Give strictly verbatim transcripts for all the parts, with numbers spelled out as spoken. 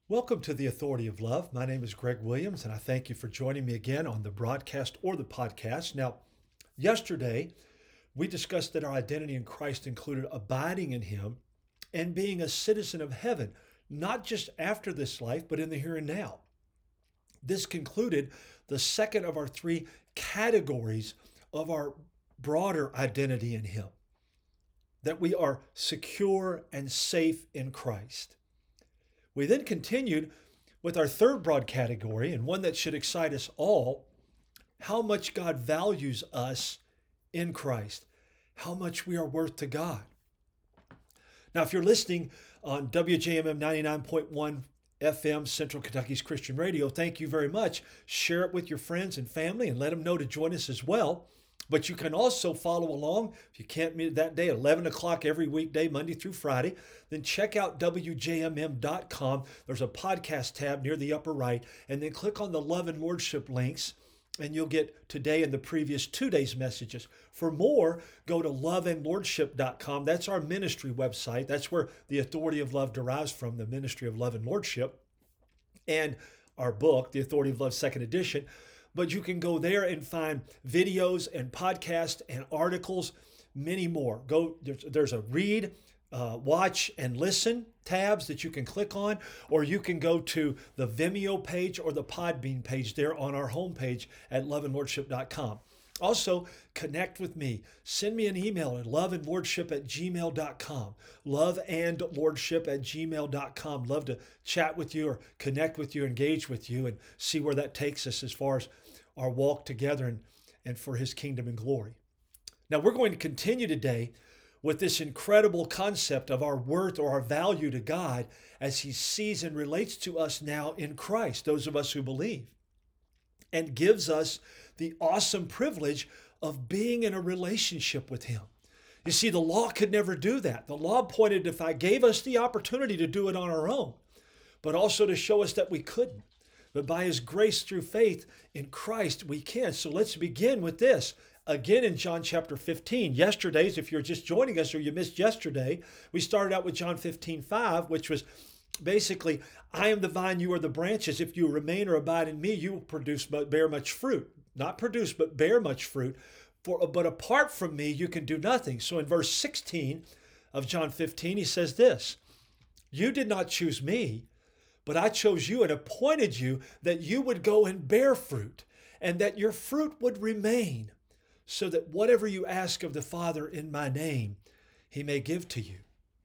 Welcome to the Authority of Love. My name is Greg Williams, and I thank you for joining me again on the broadcast or the podcast. Now, yesterday, we discussed that our identity in Christ included abiding in Him and being a citizen of heaven, not just after this life, but in the here and now. This concluded the second of our three categories of our broader identity in Him, that we are secure and safe in Christ. We then continued with our third broad category, and one that should excite us all, how much God values us in Christ, how much we are worth to God. Now, if you're listening on W J M M ninety-nine point one F M, Central Kentucky's Christian Radio, thank you very much. Share it with your friends and family and let them know to join us as well. But you can also follow along. If you can't meet that day, eleven o'clock every weekday, Monday through Friday, then check out W J M M dot com. There's a podcast tab near the upper right, and then click on the Love and Lordship links, and you'll get today and the previous two days' messages. For more, go to love and lordship dot com. That's our ministry website. That's where the Authority of Love derives from, the Ministry of Love and Lordship, and our book, The Authority of Love, second edition. But you can go there and find videos and podcasts and articles, many more. Go there's, there's a read, uh, watch, and listen tabs that you can click on, or you can go to the Vimeo page or the Podbean page there on our homepage at love and lordship dot com. Also, connect with me. Send me an email at love and lordship at gmail dot com. love and lordship at gmail dot com. Love to chat with you or connect with you, engage with you, and see where that takes us as far as our walk together and, and for His kingdom and glory. Now, we're going to continue today with this incredible concept of our worth or our value to God as He sees and relates to us now in Christ, those of us who believe, and gives us the awesome privilege of being in a relationship with Him. You see, the law could never do that. The law pointed if I gave us the opportunity to do it on our own, but also to show us that we couldn't. But by His grace through faith in Christ, we can. So let's begin with this. Again in John chapter fifteen. Yesterday's, if you're just joining us or you missed yesterday, we started out with John fifteen five, which was basically, I am the vine, you are the branches. If you remain or abide in me, you will produce, but bear much fruit. Not produce, but bear much fruit. For, but apart from me, you can do nothing. So in verse sixteen of John fifteen, He says this, you did not choose me, but I chose you and appointed you that you would go and bear fruit, and that your fruit would remain, so that whatever you ask of the Father in my name, He may give to you.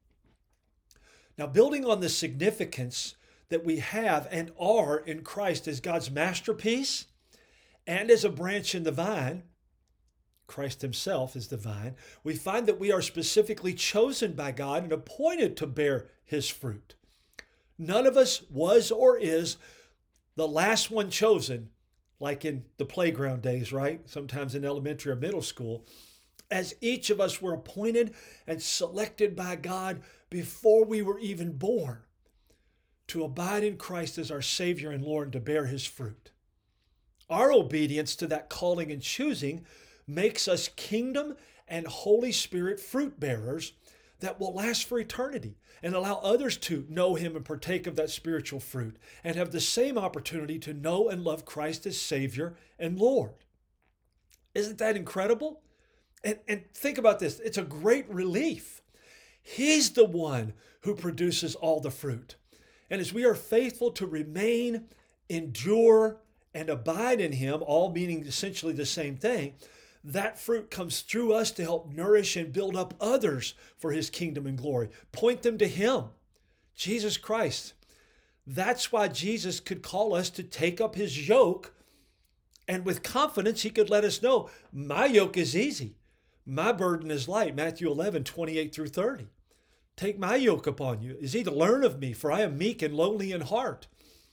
Now, building on the significance that we have and are in Christ as God's masterpiece and as a branch in the vine, Christ Himself is the vine, we find that we are specifically chosen by God and appointed to bear His fruit. None of us was or is the last one chosen, like in the playground days, right? Sometimes in elementary or middle school, as each of us were appointed and selected by God before we were even born to abide in Christ as our Savior and Lord and to bear His fruit. Our obedience to that calling and choosing makes us kingdom and Holy Spirit fruit bearers that will last for eternity and allow others to know Him and partake of that spiritual fruit and have the same opportunity to know and love Christ as Savior and Lord. Isn't that incredible? And, and think about this. It's a great relief. He's the one who produces all the fruit. And as we are faithful to remain, endure, and abide in Him, all meaning essentially the same thing, that fruit comes through us to help nourish and build up others for His kingdom and glory. Point them to Him, Jesus Christ. That's why Jesus could call us to take up His yoke, and with confidence He could let us know, my yoke is easy. My burden is light. Matthew eleven, twenty-eight through thirty. Take my yoke upon you. Is he to learn of me, for I am meek and lowly in heart.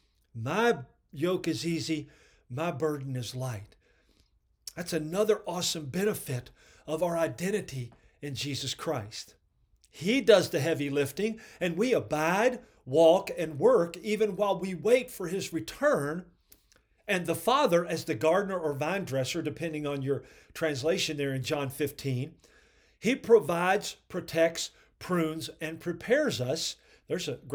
My yoke is easy. My burden is light. That's another awesome benefit of our identity in Jesus Christ. He does the heavy lifting, and we abide, walk, and work even while we wait for His return. And the Father, as the gardener or vine dresser, depending on your translation there in John fifteen, He provides, protects, prunes, and prepares us. There's a great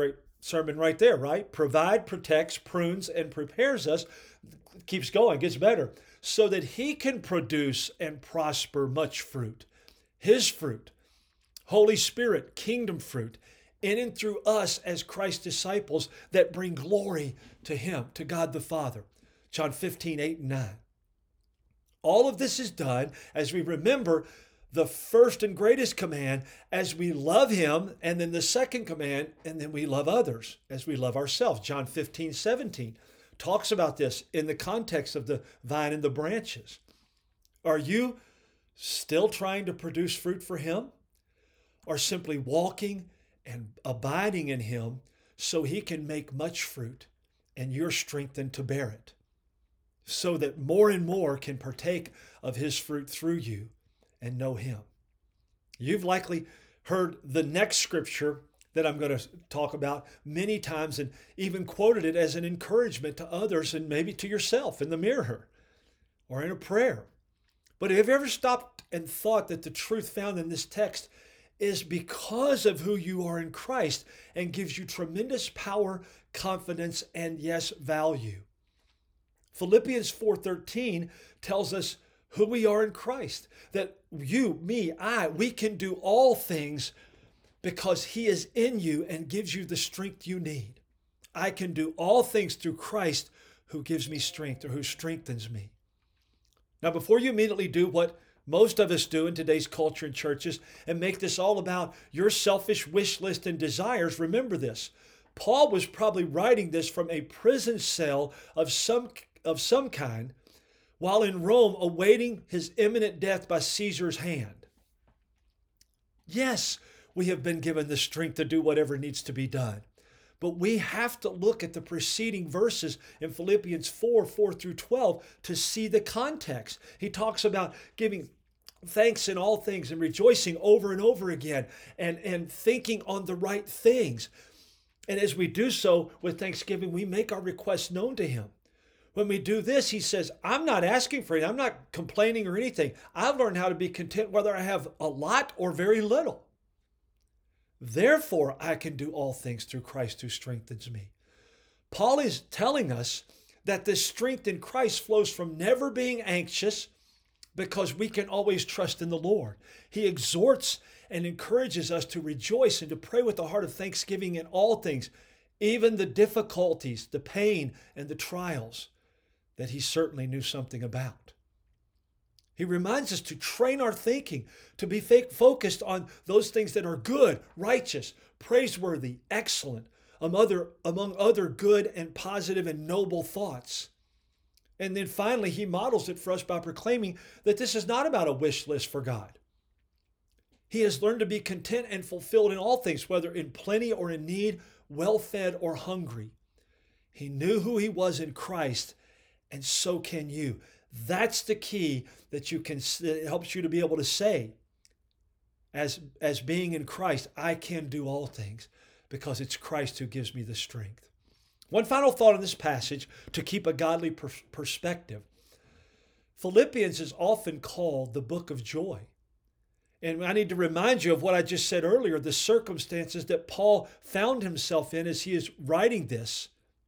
sermon right there, right? Provide, protects, prunes, and prepares us. Keeps going, gets better, so that he can produce and prosper much fruit. His fruit, Holy Spirit, kingdom fruit, in and through us as Christ's disciples that bring glory to him, to God the Father. John fifteen, eight and nine. All of this is done as we remember the first and greatest command as we love him, and then the second command, and then we love others as we love ourselves. John fifteen, seventeen talks about this in the context of the vine and the branches. Are you still trying to produce fruit for him, or simply walking and abiding in him so he can make much fruit and you're strengthened to bear it, so that more and more can partake of his fruit through you and know him? You've likely heard the next scripture that I'm going to talk about many times and even quoted it as an encouragement to others and maybe to yourself in the mirror or in a prayer. But have you ever stopped and thought that the truth found in this text is because of who you are in Christ and gives you tremendous power, confidence, and yes, value? Philippians four thirteen tells us who we are in Christ, that you, me, I, we can do all things because he is in you and gives you the strength you need. I can do all things through Christ who gives me strength, or who strengthens me. Now, before you immediately do what most of us do in today's culture and churches and make this all about your selfish wish list and desires, remember this. Paul was probably writing this from a prison cell of some, of some kind while in Rome awaiting his imminent death by Caesar's hand. Yes, we have been given the strength to do whatever needs to be done. But we have to look at the preceding verses in Philippians four, four through twelve to see the context. He talks about giving thanks in all things and rejoicing over and over again and, and thinking on the right things. And as we do so with thanksgiving, we make our requests known to him. When we do this, he says, I'm not asking for it. I'm not complaining or anything. I've learned how to be content whether I have a lot or very little. Therefore, I can do all things through Christ who strengthens me. Paul is telling us that this strength in Christ flows from never being anxious because we can always trust in the Lord. He exhorts and encourages us to rejoice and to pray with a heart of thanksgiving in all things, even the difficulties, the pain, and the trials that he certainly knew something about. He reminds us to train our thinking, to be focused on those things that are good, righteous, praiseworthy, excellent, among other, among other good and positive and noble thoughts. And then finally, he models it for us by proclaiming that this is not about a wish list for God. He has learned to be content and fulfilled in all things, whether in plenty or in need, well-fed or hungry. He knew who he was in Christ, and so can you. That's the key that you can, that helps you to be able to say, as, as being in Christ, I can do all things because it's Christ who gives me the strength. One final thought on this passage to keep a godly per- perspective. Philippians is often called the book of joy. And I need to remind you of what I just said earlier, the circumstances that Paul found himself in as he is writing this,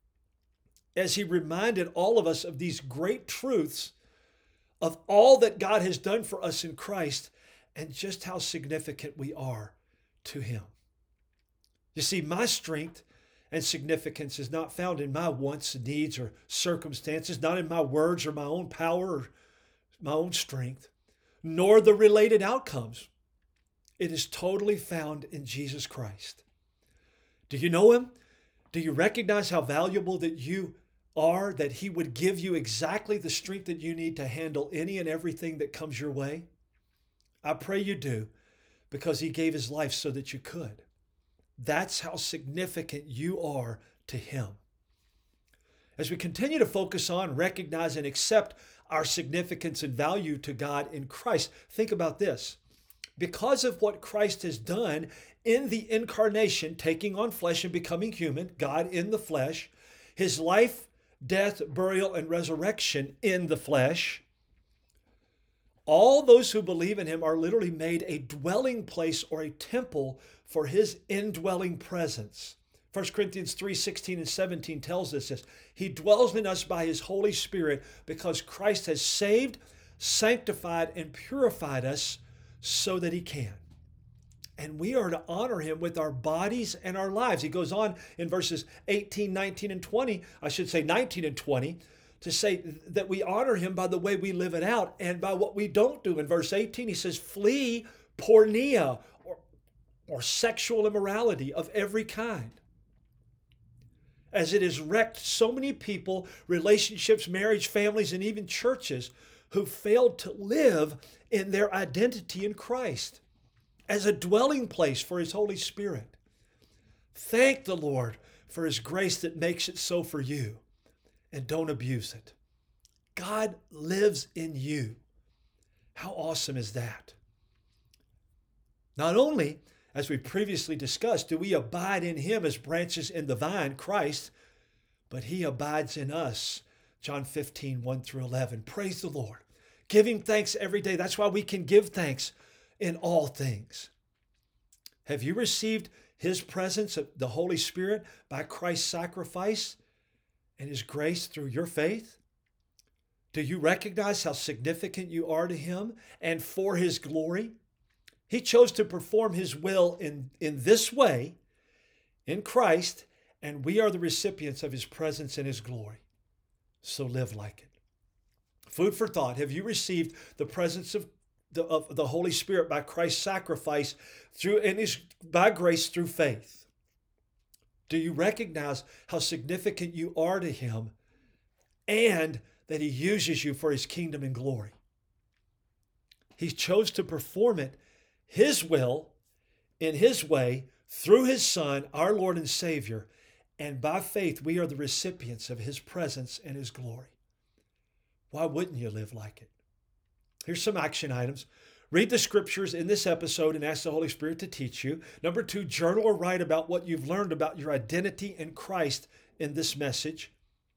as he reminded all of us of these great truths of all that God has done for us in Christ and just how significant we are to him. You see, my strength and significance is not found in my wants, needs, or circumstances, not in my words or my own power or my own strength, nor the related outcomes. It is totally found in Jesus Christ. Do you know him? Do you recognize how valuable that you are, that he would give you exactly the strength that you need to handle any and everything that comes your way? I pray you do, because he gave his life so that you could. That's how significant you are to him. As we continue to focus on, recognize, and accept our significance and value to God in Christ, think about this. Because of what Christ has done in the incarnation, taking on flesh and becoming human, God in the flesh, his life, death, burial, and resurrection in the flesh, all those who believe in him are literally made a dwelling place or a temple for his indwelling presence. First Corinthians three sixteen and seventeen tells us this. He dwells in us by his Holy Spirit because Christ has saved, sanctified, and purified us so that he can. And we are to honor him with our bodies and our lives. He goes on in verses eighteen, nineteen, and twenty, I should say nineteen and twenty, to say that we honor him by the way we live it out and by what we don't do. In verse eighteen, he says, flee porneia, or, or sexual immorality of every kind, as it has wrecked so many people, relationships, marriage, families, and even churches who failed to live in their identity in Christ as a dwelling place for his Holy Spirit. Thank the Lord for his grace that makes it so for you, and don't abuse it. God lives in you. How awesome is that? Not only, as we previously discussed, do we abide in him as branches in the vine, Christ, but he abides in us. John fifteen, one through eleven. Praise the Lord. Give him thanks every day. That's why we can give thanks in all things. Have you received his presence, the Holy Spirit, by Christ's sacrifice and his grace through your faith? Do you recognize how significant you are to him and for his glory? He chose to perform his will in, in this way, in Christ, and we are the recipients of his presence and his glory. So live like it. Food for thought. Have you received the presence of the, of the Holy Spirit by Christ's sacrifice through and his by grace through faith? Do you recognize how significant you are to him and that he uses you for his kingdom and glory? He chose to perform it, his will, in his way, through his Son, our Lord and Savior, and by faith we are the recipients of his presence and his glory. Why wouldn't you live like it? Here's some action items. Read the scriptures in this episode and ask the Holy Spirit to teach you. Number two, journal or write about what you've learned about your identity in Christ in this message.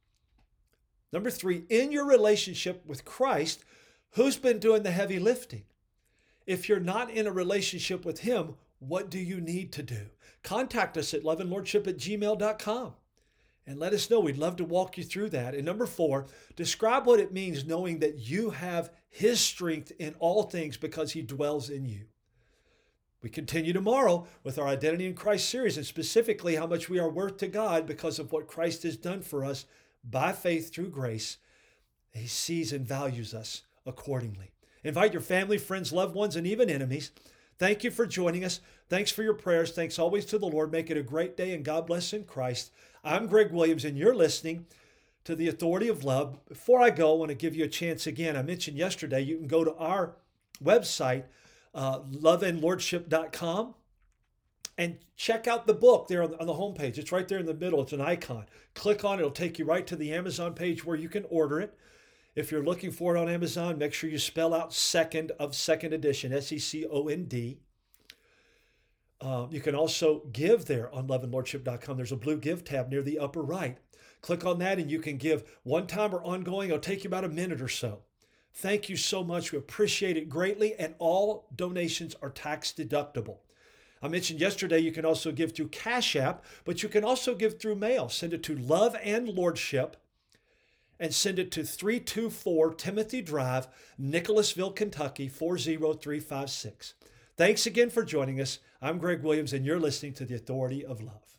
Number three, in your relationship with Christ, who's been doing the heavy lifting? If you're not in a relationship with him, what do you need to do? Contact us at loveandlordship at gmail dot com and let us know. We'd love to walk you through that. And number four, describe what it means knowing that you have his strength in all things because he dwells in you. We continue tomorrow with our Identity in Christ series, and specifically how much we are worth to God because of what Christ has done for us by faith through grace. He sees and values us accordingly. Invite your family, friends, loved ones, and even enemies. Thank you for joining us. Thanks for your prayers. Thanks always to the Lord. Make it a great day, and God bless in Christ. I'm Greg Williams, and you're listening to The Authority of Love. Before I go, I want to give you a chance again. I mentioned yesterday you can go to our website, uh, love and lordship dot com, and check out the book there on the, on the homepage. It's right there in the middle. It's an icon. Click on it. It'll take you right to the Amazon page where you can order it. If you're looking for it on Amazon, make sure you spell out second of second edition, S E C O N D. Uh, you can also give there on love and lordship dot com. There's a blue give tab near the upper right. Click on that and you can give one time or ongoing. It'll take you about a minute or so. Thank you so much. We appreciate it greatly, and all donations are tax deductible. I mentioned yesterday you can also give through Cash App, but you can also give through mail. Send it to Love and Lordship and send it to three two four Timothy Drive, Nicholasville, Kentucky, four zero three five six. Thanks again for joining us. I'm Greg Williams, and you're listening to The Authority of Love.